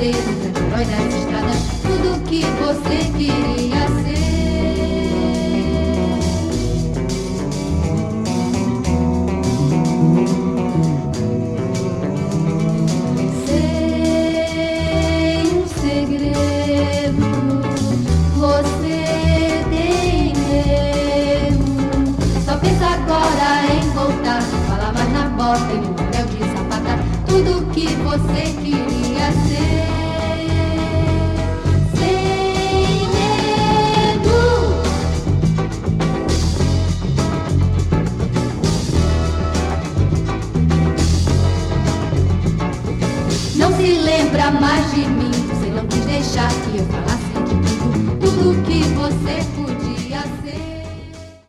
ser um grande herói das estradas, tudo que você queria ser. Sei um segredo, você tem medo. Só pensa agora em voltar, fala mais na bota e no anel de sapata, tudo que você queria ser. Sem medo. Não se lembra mais de mim, você não quis deixar que eu falasse de tudo, tudo que você podia.